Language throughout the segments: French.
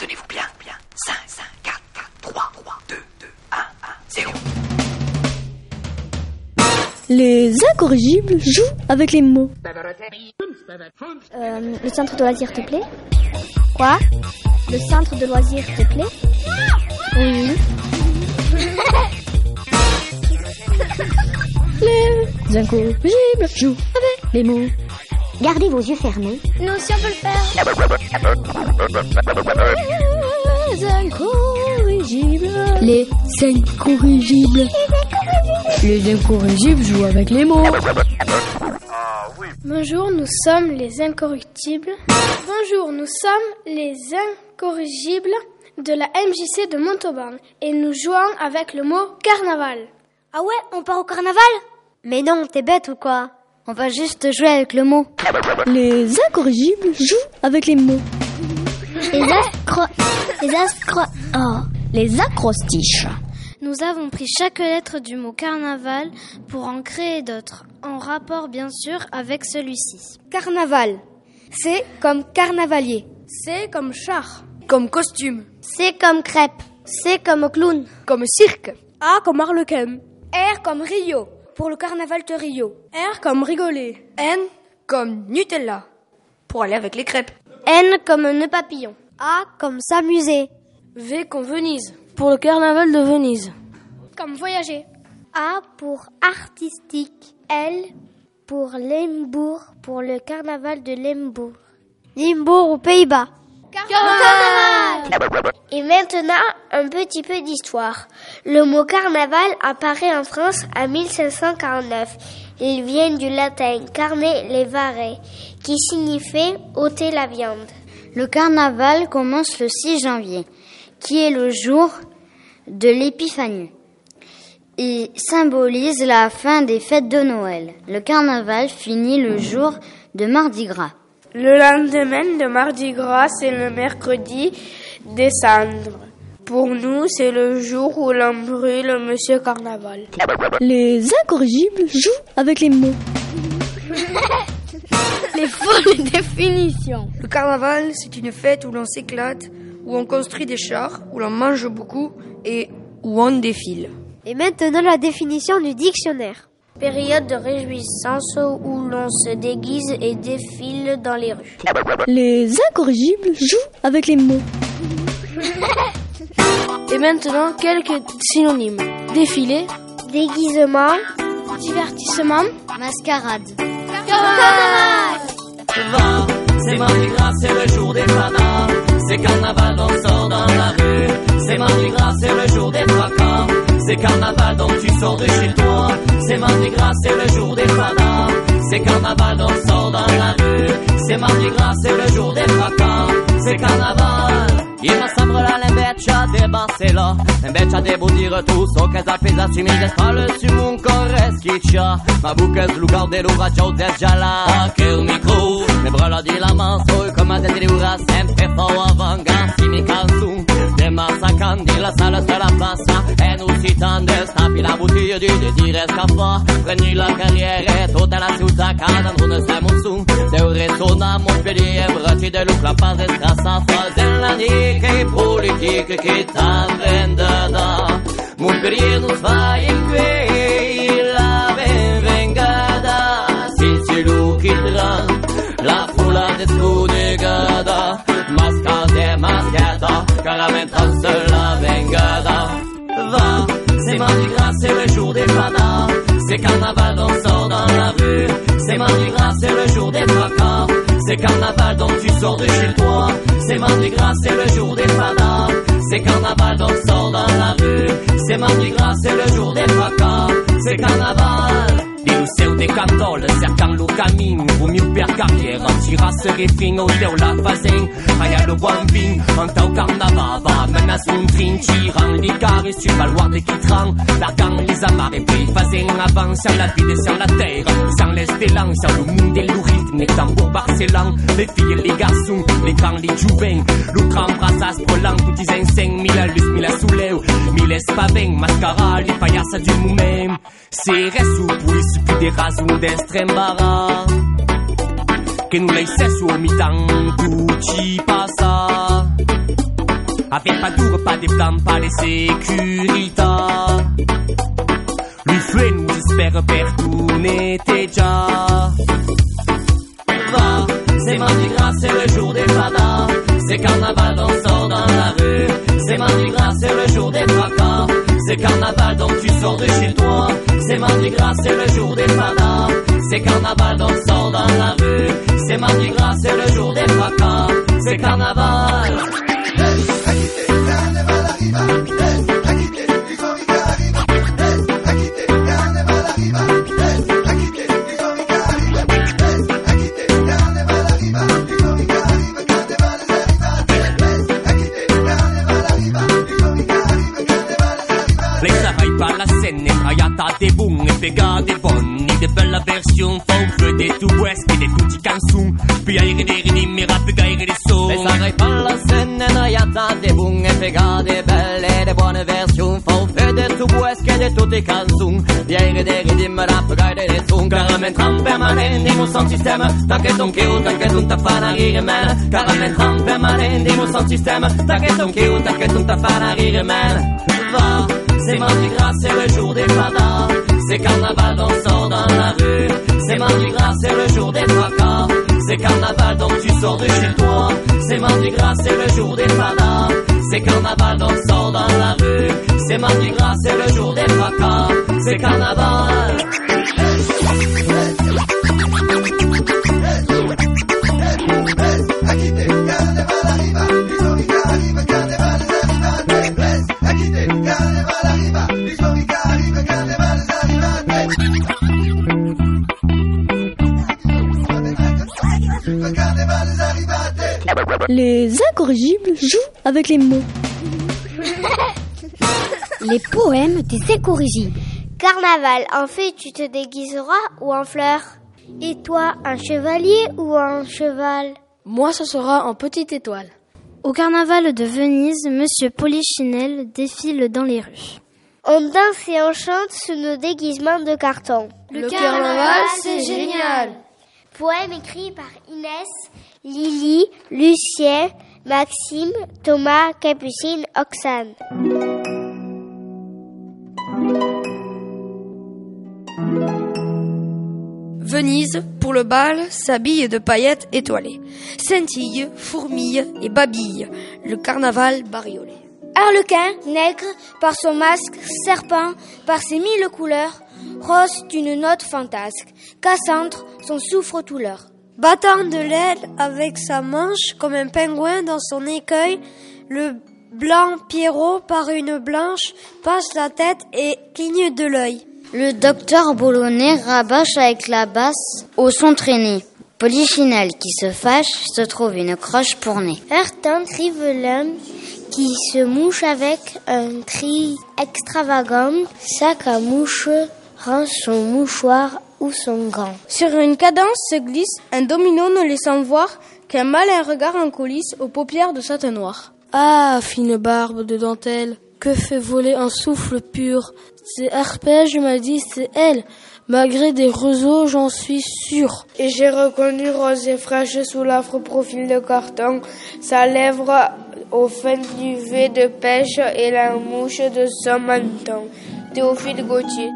Tenez-vous bien. 5, 4, 3, 2, 1, 0. Les incorrigibles jouent avec les mots. Le centre de loisirs te plaît? Quoi? Le centre de loisirs te plaît? Oui. Les incorrigibles jouent avec les mots. Gardez vos yeux fermés. Nous aussi on peut le faire. Les incorrigibles. Les incorrigibles. Les incorrigibles jouent avec les mots. Bonjour, nous sommes les incorruptibles. Bonjour, nous sommes les incorrigibles de la MJC de Montauban et nous jouons avec le mot carnaval. Ah ouais, on part au carnaval? Mais non, t'es bête ou quoi? On va juste jouer avec le mot. Les incorrigibles jouent avec les mots. Les acrostiches. Nous avons pris chaque lettre du mot carnaval pour en créer d'autres, en rapport bien sûr avec celui-ci. Carnaval. C comme carnavalier. C comme char. Comme costume. C comme crêpe. C comme clown. Comme cirque. A comme arlequin. R comme Rio. Pour le carnaval de Rio. R comme rigoler. N comme Nutella. Pour aller avec les crêpes. N comme nœud papillon. A comme s'amuser. V comme Venise. Pour le carnaval de Venise. Comme voyager. A pour artistique. L pour Limbourg. Pour le carnaval de Limbourg. Limbourg aux Pays-Bas. Carnaval! Et maintenant, un petit peu d'histoire. Le mot carnaval apparaît en France en 1549. Il vient du latin carne levare, qui signifie ôter la viande. Le carnaval commence le 6 janvier, qui est le jour de l'épiphanie. Il symbolise la fin des fêtes de Noël. Le carnaval finit le jour de Mardi Gras. Le lendemain de Mardi Gras, c'est le mercredi des cendres. Pour nous, c'est le jour où l'on brûle Monsieur Carnaval. Les incorrigibles jouent avec les mots. Les folles définitions. Le carnaval, c'est une fête où l'on s'éclate, où on construit des chars, où l'on mange beaucoup et où on défile. Et maintenant la définition du dictionnaire. Période de réjouissance où l'on se déguise et défile dans les rues. Les incorrigibles jouent avec les mots. Et maintenant, quelques synonymes. Défilé, Déguisement, Divertissement. Mascarade. Carnaval! C'est Mardi Gras, c'est le jour des fanas. C'est carnaval, on sort dans la rue. C'est Mardi Gras, c'est le jour des fracas. C'est carnaval, donc tu sors de chez toi. C'est Mardi Gras, c'est le jour des fanas. C'est carnaval, on sort dans la rue. C'est Mardi Gras, c'est le jour des fracas. C'est carnaval. Il me semble la lembeccia de Barcela, lembeccia devo dire tu, so che zapesa si mi spalle su un correschiccia, ma buca slugar de l'ura ciao de gialla, che il micro, le bras di la main, so come te dirura sempre fau avanga, si mi canzu, de massacandi la sala se la passa, e non si tende, stapi la bottiglia di dire scappa, prendi la carriera, tutta la città cada non siamo su, de retornamo piedi e bracci de luc la paz escassa, fazenda di che politica che t'avvendata Montpellier non fa in quei la vengada si si lucchirà la folla de scudegada mascate maschiata caramenta se la vengada va c'est Mardi Gras c'est le jour des fanas c'est carnaval on sort dans la rue c'est Mardi Gras c'est le jour des fracas c'est carnaval donc tu sors de chez toi c'est Mardi Gras c'est le jour des fanas c'est carnaval donc sors dans la rue c'est Mardi Gras c'est le jour des fracas c'est carnaval il seu de cantol cercant le camin o mil per carriera tira se refin o teu la fazem aia le bon vin en tau carnaval va menas un trin tirant l'icari sur valoir de quitran largant les amarres et puis fazem avant sur la vie sur la terre sans l'espérance sur le monde et le rythme tambour barcelan les filles et les garçons les grands les jovens le grand brassas volant petits incendies mille luz mille souleu mille espavens mascara les paillasses du moment c'est resu pour più di raso d'estrembara che nulla è sesso mi tanto ci passa Avec pas de pas des plans, pas des sécuritas. Lui fait nous espère perdoner déjà. Va, c'est Mardi Gras, c'est le jour des fadas. C'est carnaval, on sort dans la rue. C'est Mardi Gras, c'est le jour des fracas. C'est carnaval, donc tu sors de chez toi. C'est Mardi Gras, c'est le jour des fadas. C'est carnaval, donc sort dans la rue. C'est Mardi Gras, c'est le jour des fracas. C'est carnaval. Des boum et pega des bonnes, ni des belles versions, font feu des tout ouest et des tout cançons. Puis aïe des ridim, et rap gaïre des sons. Mais ça répand la scène, et y'a des boum et pega des belles et des bonnes versions, font feu des tout ouest et des tout cançons. Puis aïe des ridim, rap gaïre des sons. Caramel tram permanent, des mots sans système. T'inquiète ton kéo, t'inquiète on t'a pas la rire, man. Caramel tram permanent, des mots sans système. T'inquiète ton kéo, t'inquiète on t'a pas la rire, man. Va. C'est Mardi Gras, c'est le jour des fadas. C'est carnaval, donc sort dans la rue. C'est Mardi Gras, c'est le jour des fracas. C'est carnaval, donc tu sors de chez toi. C'est Mardi Gras, c'est le jour des fadas. C'est carnaval, donc sort dans la rue. C'est Mardi Gras, c'est le jour des fracas. C'est carnaval. Les incorrigibles jouent avec les mots. Les poèmes des incorrigibles. Carnaval, en fait, tu te déguiseras ou en fleur? Et toi, un chevalier ou un cheval? Moi, ce sera en petite étoile. Au carnaval de Venise, Monsieur Polichinelle défile dans les rues. On danse et on chante sous nos déguisements de carton. Le carnaval, c'est génial! Poème écrit par Inès, Lily, Lucien, Maxime, Thomas, Capucine, Oxane. Venise, pour le bal, s'habille de paillettes étoilées. Scintille, fourmille et babille. Le carnaval bariolé. Arlequin, nègre, par son masque, serpent, par ses 1000 couleurs, rose d'une note fantasque, Cassandre, son souffre-douleur. Battant de l'aile avec sa manche, comme un pingouin dans son écueil, le blanc Pierrot, par une blanche, passe la tête et cligne de l'œil. Le docteur Boulonnais rabâche avec la basse au son traîné. Polichinelle qui se fâche se trouve une croche pour nez. Heurtant Rivelin qui se mouche avec un cri extravagant, sac à mouche rend son mouchoir ou son gant. Sur une cadence se glisse un domino ne laissant voir qu'un malin regard en coulisses aux paupières de satin noir. Ah, fine barbe de dentelle, que fait voler un souffle pur. C'est arpège m'a dit, c'est elle. Malgré des roseaux, j'en suis sûre. Et j'ai reconnu rose et fraîche sous l'affreux profil de carton, sa lèvre au fin duvet de pêche et la mouche de son menton. Théophile Gautier.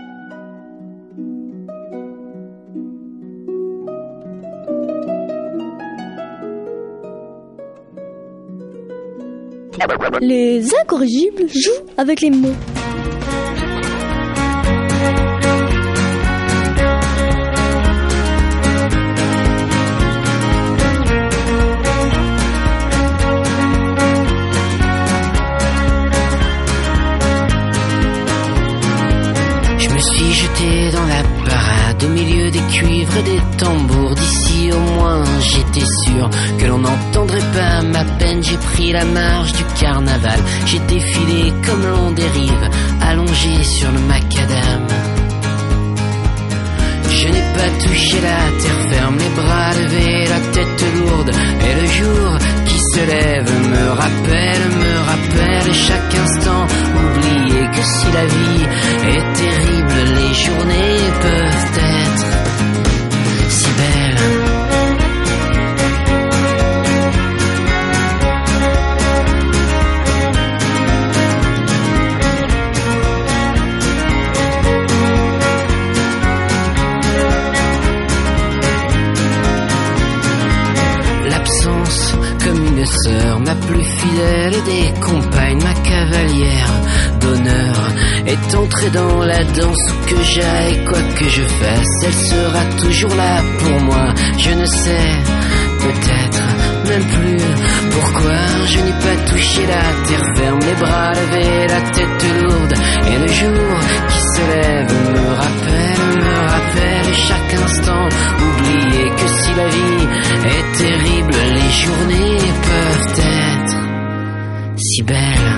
Les incorrigibles jouent avec les mots. Je me suis jeté dans la parade au milieu des cuivres et des tambours. D'ici au moins j'étais sûr que l'on n'entendrait pas ma peine. J'ai pris la marche du carnaval, j'ai défilé comme l'on dérive, allongé sur le macadam. Je n'ai pas touché la terre ferme, les bras levés, la tête lourde. Et le jour qui se lève me rappelle chaque instant. Oublier que si la vie est terrible, les journées peuvent être si belles. plus fidèle des compagnes, ma cavalière d'honneur est entrée dans la danse. Où que j'aille, quoi que je fasse, elle sera toujours là pour moi. Je ne sais, peut-être même plus pourquoi je n'ai pas touché la terre ferme, les bras levés, la tête lourde. Et le jour qui se lève me rappelle chaque instant. Oublier que si la vie est terrible, les journées peuvent être si belles.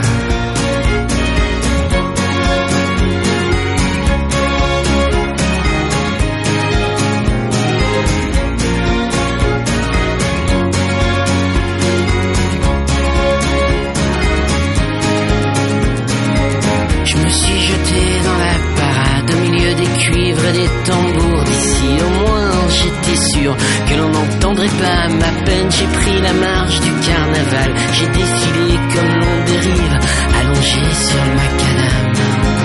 Je me suis jeté dans la parade au milieu des cuivres et des tambours. D'ici au moins j'étais sûr que l'on n'entendrait pas ma peine. J'ai pris la marche du carnaval, j'ai défilé comme l'on dérive, allongé sur le macadam.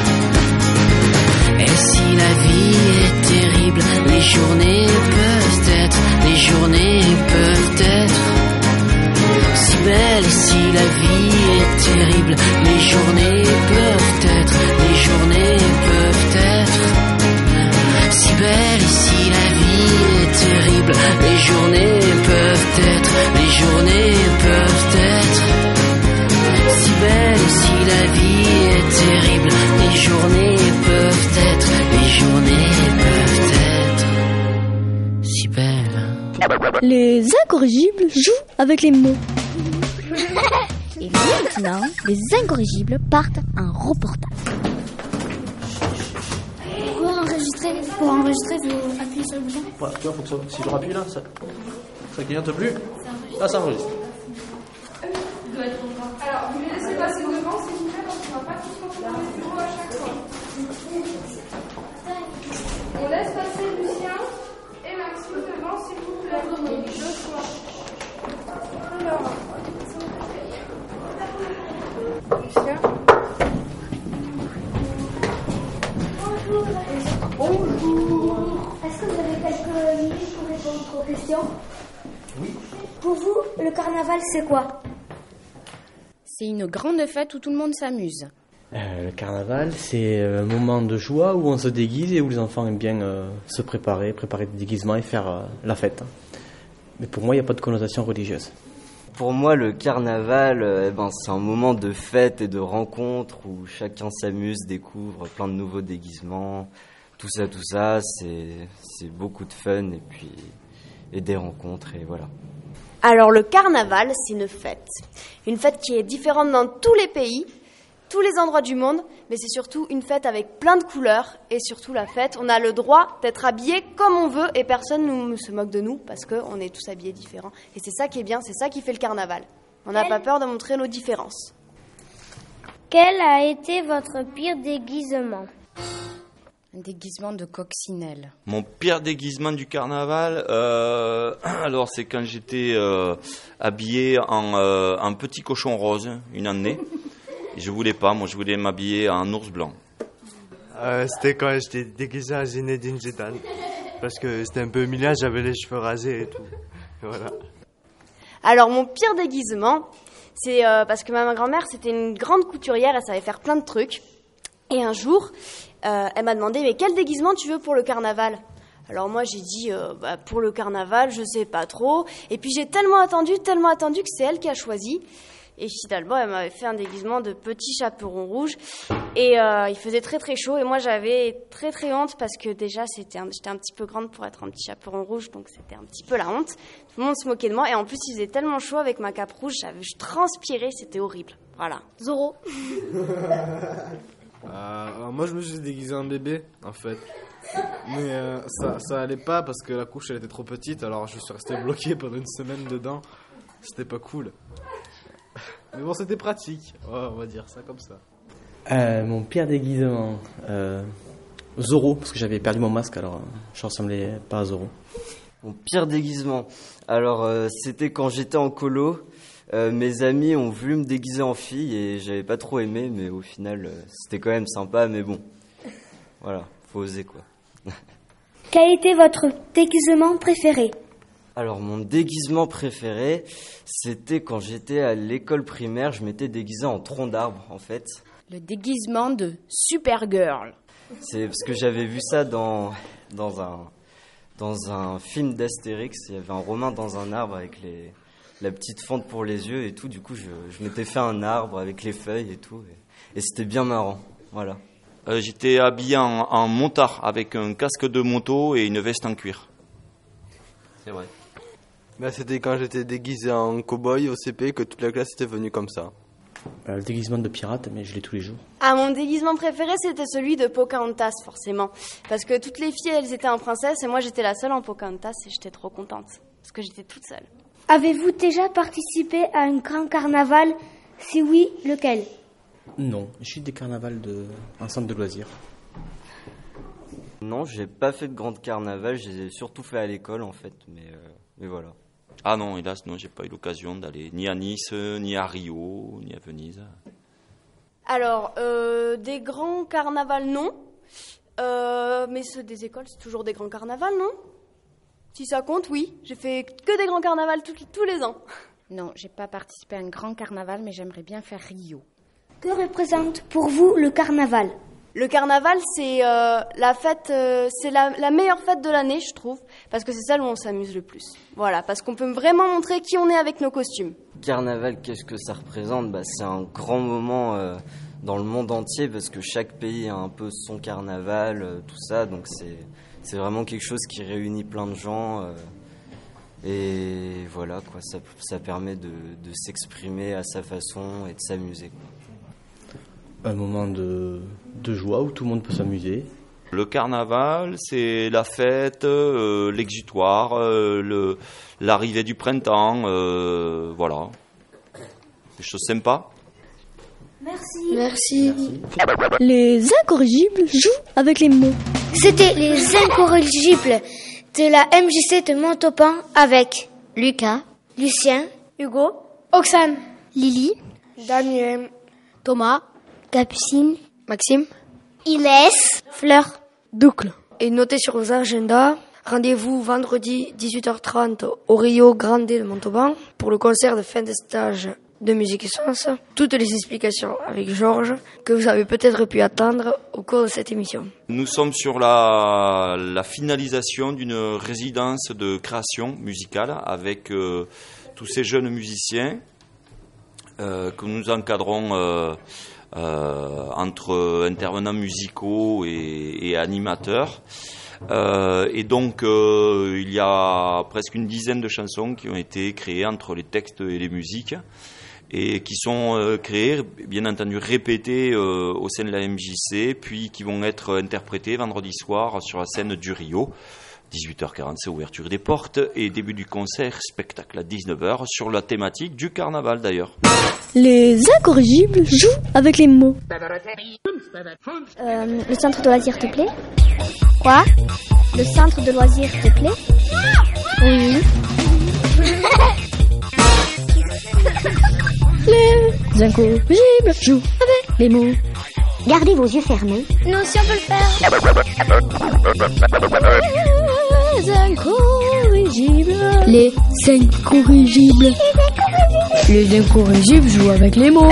Et si la vie est terrible, les journées peuvent être si belles. Et si la vie est terrible, les journées peuvent être si belles. Et si la vie est terrible, les journées peuvent être si belles. Et si la vie est terrible, les journées peuvent être si belles. Les incorrigibles jouent avec les mots. Et maintenant, les incorrigibles partent en reportage. Pour enregistrer, il faut appuyer sur le bouton. Ouais, tu vois, faut que si je rappuie là, ça clignote plus. Là, ça enregistre. Alors, vous les laissez passer devant, c'est génial, on ne va pas tous rentrer dans les bureaux à chaque fois. On laisse passer Lucien et Maxime devant, s'il vous plaît. Deux fois. Alors, Lucien. Bonjour. Est-ce que vous avez quelques minutes pour répondre aux questions? Oui. Pour vous, le carnaval, c'est quoi? C'est une grande fête où tout le monde s'amuse. Le carnaval, c'est un moment de joie où on se déguise et où les enfants aiment bien se préparer des déguisements et faire la fête. Mais pour moi, il n'y a pas de connotation religieuse. Pour moi, le carnaval, c'est un moment de fête et de rencontre où chacun s'amuse, découvre plein de nouveaux déguisements. Tout ça, c'est beaucoup de fun et des rencontres et voilà. Alors le carnaval, c'est une fête qui est différente dans tous les pays, tous les endroits du monde, mais c'est surtout une fête avec plein de couleurs et surtout la fête, on a le droit d'être habillé comme on veut et personne ne se moque de nous parce qu'on est tous habillés différents. Et c'est ça qui est bien, c'est ça qui fait le carnaval. On n'a pas peur de montrer nos différences. Quel a été votre pire déguisement? Un déguisement de coccinelle. Mon pire déguisement du carnaval, alors c'est quand j'étais habillé en petit cochon rose une année. Et je voulais pas, moi je voulais m'habiller en ours blanc. C'était quand j'étais déguisé en Zinedine Zidane. Parce que c'était un peu humiliant, j'avais les cheveux rasés et tout. Et voilà. Alors mon pire déguisement, c'est parce que ma grand-mère c'était une grande couturière, elle savait faire plein de trucs. Et un jour, elle m'a demandé, mais quel déguisement tu veux pour le carnaval? Alors moi j'ai dit, pour le carnaval, je sais pas trop. Et puis j'ai tellement attendu que c'est elle qui a choisi. Et finalement, elle m'avait fait un déguisement de petit chaperon rouge. Et il faisait très très chaud. Et moi j'avais très très honte parce que déjà j'étais un petit peu grande pour être un petit chaperon rouge. Donc c'était un petit peu la honte. Tout le monde se moquait de moi. Et en plus il faisait tellement chaud avec ma cape rouge, je transpirais, c'était horrible. Voilà. Zoro. Alors moi je me suis déguisé en bébé en fait, mais ça allait pas parce que la couche elle était trop petite, alors je suis resté bloqué pendant une semaine dedans. C'était pas cool, mais bon c'était pratique, on va dire ça comme ça. Mon pire déguisement, Zoro, parce que j'avais perdu mon masque, alors je ressemblais pas à Zoro. Mon pire déguisement, alors c'était quand j'étais en colo. Mes amis ont voulu me déguiser en fille et j'avais pas trop aimé, mais au final c'était quand même sympa, mais bon, voilà, faut oser quoi. Quel était votre déguisement préféré? Alors, mon déguisement préféré, c'était quand j'étais à l'école primaire, je m'étais déguisé en tronc d'arbre, en fait. Le déguisement de Supergirl. C'est parce que j'avais vu ça dans un film d'Astérix. Il y avait un Romain dans un arbre avec la petite fente pour les yeux et tout. Du coup, je m'étais fait un arbre avec les feuilles et tout. Et c'était bien marrant, voilà. J'étais habillé en montard avec un casque de moto et une veste en cuir. C'est vrai. Bah, c'était quand j'étais déguisé en cow-boy au CP que toute la classe était venue comme ça. Le déguisement de pirate, mais je l'ai tous les jours. Ah, mon déguisement préféré, c'était celui de Pocahontas, forcément. Parce que toutes les filles, elles étaient en princesse et moi, j'étais la seule en Pocahontas et j'étais trop contente. Parce que j'étais toute seule. Avez-vous déjà participé à un grand carnaval? Si oui, lequel? Non, je suis des carnavals en centre de loisirs. Non, j'ai pas fait de grande carnaval, j'ai surtout fait à l'école en fait, mais voilà. Ah non, hélas, non, j'ai pas eu l'occasion d'aller ni à Nice, ni à Rio, ni à Venise. Alors, des grands carnavals, non. Mais ceux des écoles, c'est toujours des grands carnavals, non? Si ça compte, oui. J'ai fait que des grands carnavals tous les ans. Non, j'ai pas participé à un grand carnaval, mais j'aimerais bien faire Rio. Que représente pour vous le carnaval? Le carnaval, c'est la fête, c'est la meilleure fête de l'année, je trouve, parce que c'est celle où on s'amuse le plus. Voilà, parce qu'on peut vraiment montrer qui on est avec nos costumes. Carnaval, qu'est-ce que ça représente? C'est un grand moment dans le monde entier, parce que chaque pays a un peu son carnaval, tout ça, donc c'est vraiment quelque chose qui réunit plein de gens. Et voilà, quoi, ça permet de s'exprimer à sa façon et de s'amuser, quoi. Un moment de joie où tout le monde peut s'amuser. Le carnaval, c'est la fête, l'exutoire, l'arrivée du printemps, voilà. Des choses sympas. Merci. Les incorrigibles jouent avec les mots. C'était les incorrigibles de la MJC de Montauban avec Lucas, Lucien, Hugo, Oxane, Lily, Daniel, Thomas, Capucine, Maxime, Inès, Fleur, Doucle. Et notez sur vos agendas, rendez-vous vendredi 18h30 au Rio Grande de Montauban pour le concert de fin de stage de musique et sens. Toutes les explications avec Georges que vous avez peut-être pu attendre au cours de cette émission. Nous sommes sur la finalisation d'une résidence de création musicale avec tous ces jeunes musiciens que nous encadrons entre intervenants musicaux et animateurs. Et donc il y a presque une dizaine de chansons qui ont été créées entre les textes et les musiques et qui sont créées, bien entendu répétées au sein de la MJC, puis qui vont être interprétées vendredi soir sur la scène du Rio. 18h40, c'est ouverture des portes et début du concert, spectacle à 19h sur la thématique du carnaval d'ailleurs. Les incorrigibles jouent avec les mots. Le centre de loisirs te plaît? Quoi? Le centre de loisirs te plaît? Oui. Les incorrigibles jouent avec les mots. Gardez vos yeux fermés. Nous aussi on peut le faire. Les incorrigibles. Les incorrigibles. Les incorrigibles jouent avec les mots.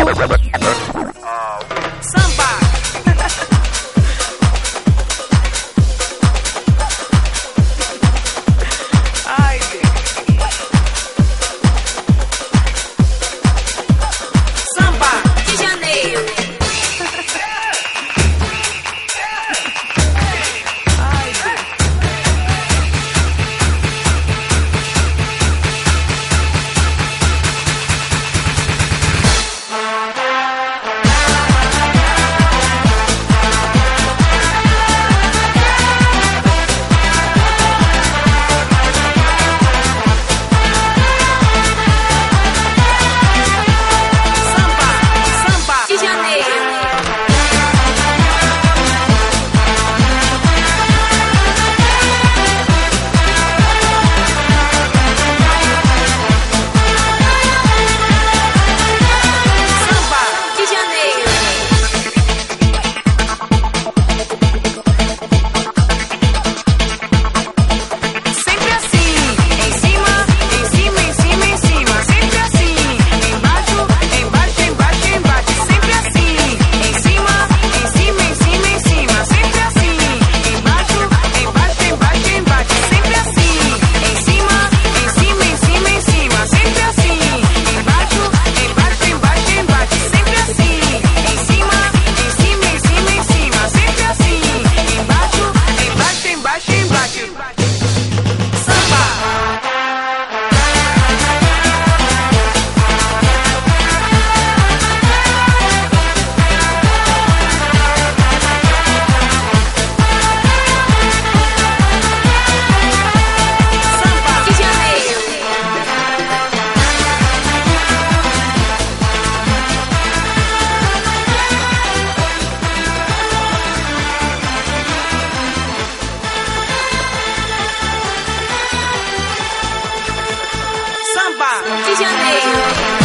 继续安内。